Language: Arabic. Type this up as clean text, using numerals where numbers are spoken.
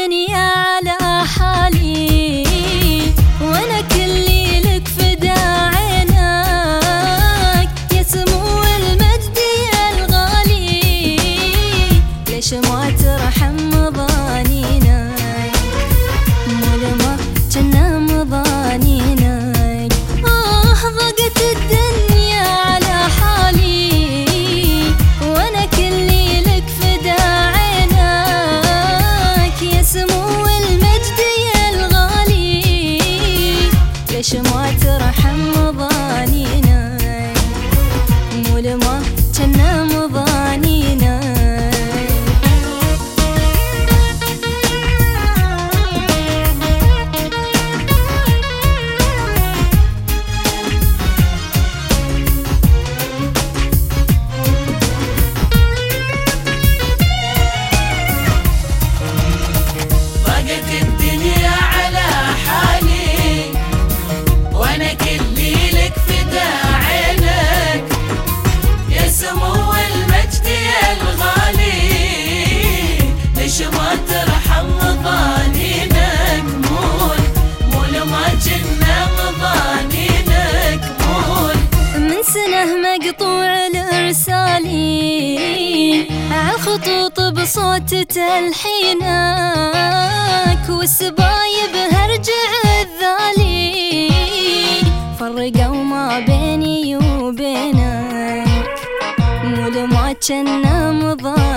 الدنيا على حالي، وانا كلي لك فدا عينك يا سمو المجد يا الغالي. ليش ما ترحم مظانينك مو لما جنا مظانينك. ضاقت الدنيا على حالي، وانا كلي لك فدا عينك يا سمو المجد يا الغالي. ليش ما ترحم مظانينك مو لما جنا مظانينك. مقطوع الارسالي عالخطوط بصوت تلحينك، والسبايب هرجع الذالي فرقوا ما بيني وبينك مو لما جنا مضى